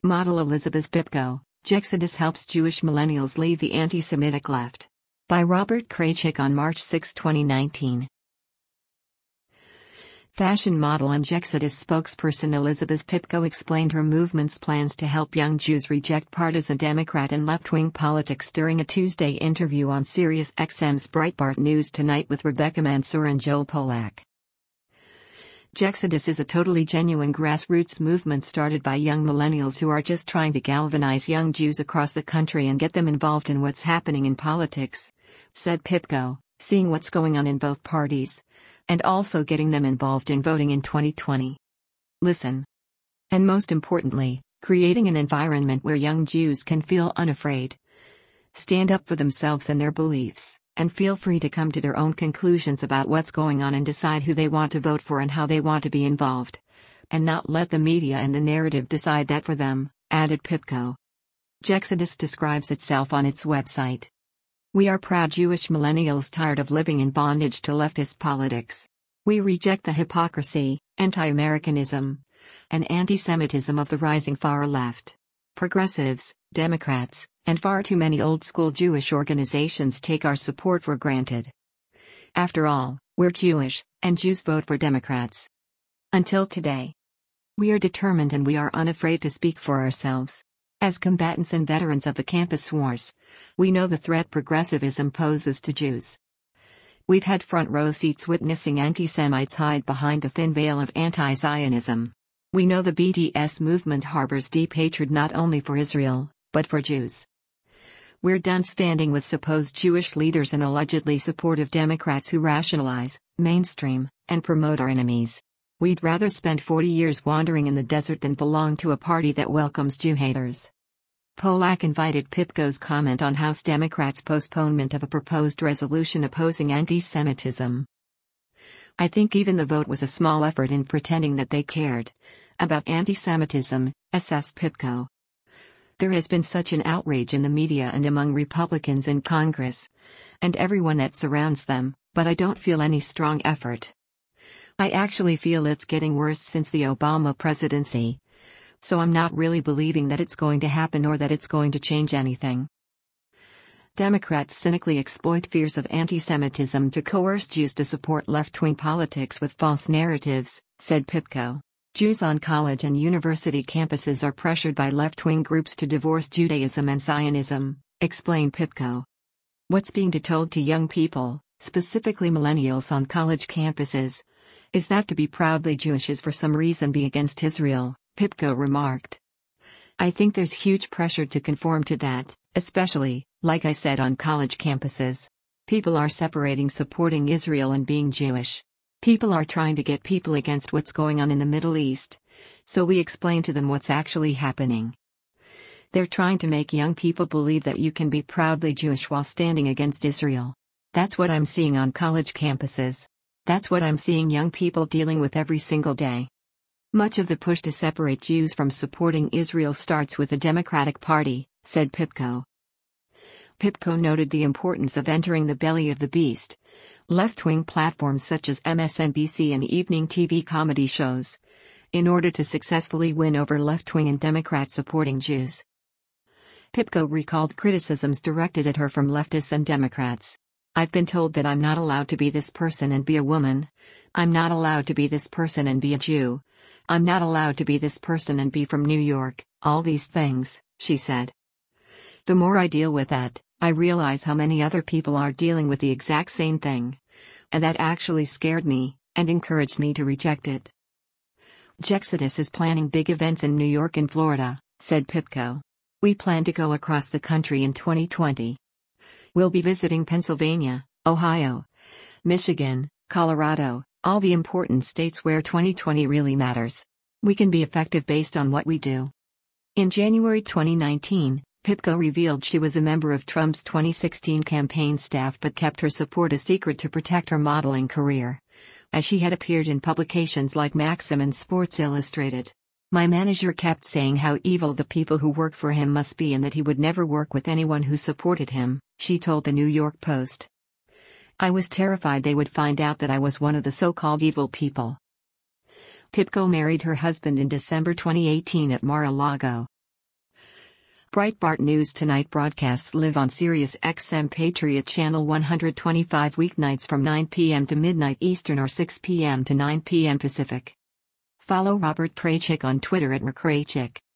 Model Elizabeth Pipko, Jexodus helps Jewish millennials leave the anti-Semitic left. By Robert Kraychik on March 6, 2019. Fashion model and Jexodus spokesperson Elizabeth Pipko explained her movement's plans to help young Jews reject partisan Democrat and left-wing politics during a Tuesday interview on SiriusXM's Breitbart News Tonight with Rebecca Mansour and Joel Pollack. Jexodus is a totally genuine grassroots movement started by young millennials who are just trying to galvanize young Jews across the country and get them involved in what's happening in politics, said Pipko, seeing what's going on in both parties, and also getting them involved in voting in 2020. Listen. And most importantly, creating an environment where young Jews can feel unafraid, stand up for themselves and their beliefs, and feel free to come to their own conclusions about what's going on and decide who they want to vote for and how they want to be involved. And not let the media and the narrative decide that for them, added Pipko. Jexodus describes itself on its website. We are proud Jewish millennials tired of living in bondage to leftist politics. We reject the hypocrisy, anti-Americanism, and anti-Semitism of the rising far left. Progressives, Democrats, and far too many old-school Jewish organizations take our support for granted. After all, we're Jewish, and Jews vote for Democrats. Until today. We are determined and we are unafraid to speak for ourselves. As combatants and veterans of the campus wars, we know the threat progressivism poses to Jews. We've had front-row seats witnessing anti-Semites hide behind the thin veil of anti-Zionism. We know the BDS movement harbors deep hatred not only for Israel, but for Jews. We're done standing with supposed Jewish leaders and allegedly supportive Democrats who rationalize, mainstream, and promote our enemies. We'd rather spend 40 years wandering in the desert than belong to a party that welcomes Jew haters. Pollack invited Pipko's comment on House Democrats' postponement of a proposed resolution opposing anti-Semitism. I think even the vote was a small effort in pretending that they cared about anti-Semitism, assessed Pipko. There has been such an outrage in the media and among Republicans in Congress, and everyone that surrounds them, but I don't feel any strong effort. I actually feel it's getting worse since the Obama presidency, so I'm not really believing that it's going to happen or that it's going to change anything. Democrats cynically exploit fears of anti-Semitism to coerce Jews to support left-wing politics with false narratives, said Pipko. Jews on college and university campuses are pressured by left-wing groups to divorce Judaism and Zionism, explained Pipko. What's being told to young people, specifically millennials on college campuses, is that to be proudly Jewish is for some reason be against Israel, Pipko remarked. I think there's huge pressure to conform to that, especially, like I said, on college campuses. People are separating supporting Israel and being Jewish. People are trying to get people against what's going on in the Middle East, so we explain to them what's actually happening. They're trying to make young people believe that you can be proudly Jewish while standing against Israel. That's what I'm seeing on college campuses. That's what I'm seeing young people dealing with every single day. Much of the push to separate Jews from supporting Israel starts with the Democratic Party, said Pipko. Pipko noted the importance of entering the belly of the beast. Left-wing platforms such as MSNBC and evening TV comedy shows, in order to successfully win over left-wing and Democrat-supporting Jews. Pipko recalled criticisms directed at her from leftists and Democrats. I've been told that I'm not allowed to be this person and be a woman. I'm not allowed to be this person and be a Jew. I'm not allowed to be this person and be from New York, all these things, she said. The more I deal with that, I realize how many other people are dealing with the exact same thing. And that actually scared me, and encouraged me to reject it. Jexodus is planning big events in New York and Florida, said Pipko. We plan to go across the country in 2020. We'll be visiting Pennsylvania, Ohio, Michigan, Colorado, all the important states where 2020 really matters. We can be effective based on what we do. In January 2019, Pipko revealed she was a member of Trump's 2016 campaign staff but kept her support a secret to protect her modeling career, as she had appeared in publications like Maxim and Sports Illustrated. My manager kept saying how evil the people who work for him must be and that he would never work with anyone who supported him, she told the New York Post. I was terrified they would find out that I was one of the so-called evil people. Pipko married her husband in December 2018 at Mar-a-Lago. Breitbart News Tonight broadcasts live on Sirius XM Patriot Channel 125 weeknights from 9 p.m. to midnight Eastern or 6 p.m. to 9 p.m. Pacific. Follow Robert Kraychik on Twitter @Rkraychik.